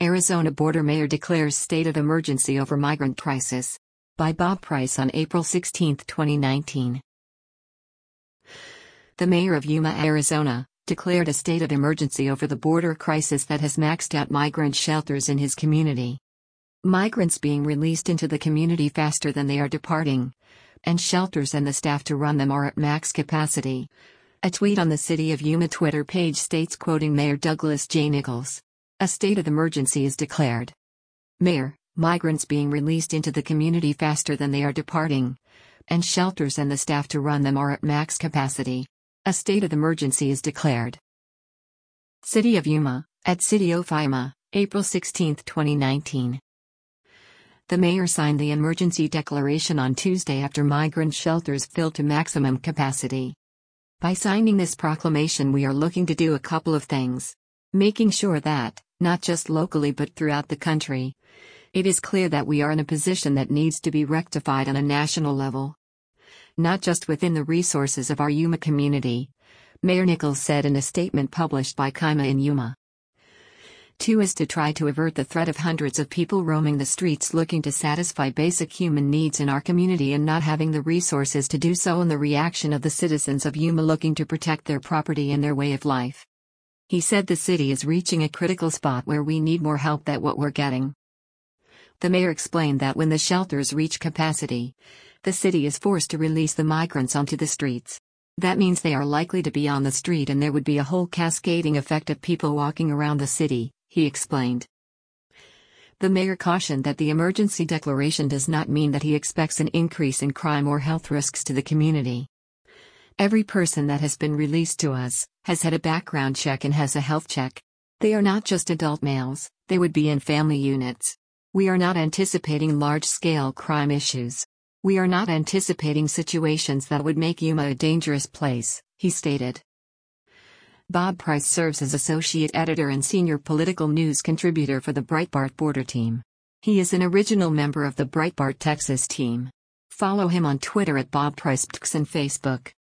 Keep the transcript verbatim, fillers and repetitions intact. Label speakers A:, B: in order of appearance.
A: Arizona border mayor declares state of emergency over migrant crisis. By Bob Price on April sixteenth, twenty nineteen. The mayor of Yuma, Arizona, declared a state of emergency over the border crisis that has maxed out migrant shelters in his community. Migrants being released into the community faster than they are departing, and shelters and the staff to run them are at max capacity. A tweet on the City of Yuma Twitter page states, quoting Mayor Douglas J. Nichols, "A state of emergency is declared. Mayor, migrants being released into the community faster than they are departing, and shelters and the staff to run them are at max capacity. A state of emergency is declared." City of Yuma, at City of Yuma, April sixteenth, twenty nineteen. The mayor signed the emergency declaration on Tuesday after migrant shelters filled to maximum capacity. By signing this proclamation, we are looking to do a couple of things. Making sure that, not just locally but throughout the country, it is clear that we are in a position that needs to be rectified on a national level. Not just within the resources of our Yuma community, Mayor Nichols said in a statement published by Kima in Yuma. Two is to try to avert the threat of hundreds of people roaming the streets looking to satisfy basic human needs in our community and not having the resources to do so, and the reaction of the citizens of Yuma looking to protect their property and their way of life. He said the city is reaching a critical spot where we need more help than what we're getting. The mayor explained that when the shelters reach capacity, the city is forced to release the migrants onto the streets. That means they are likely to be on the street and there would be a whole cascading effect of people walking around the city, he explained. The mayor cautioned that the emergency declaration does not mean that he expects an increase in crime or health risks to the community. Every person that has been released to us has had a background check and has a health check. They are not just adult males, they would be in family units. We are not anticipating large-scale crime issues. We are not anticipating situations that would make Yuma a dangerous place, he stated. Bob Price serves as associate editor and senior political news contributor for the Breitbart Border Team. He is an original member of the Breitbart Texas team. Follow him on Twitter at Bob Price and Facebook.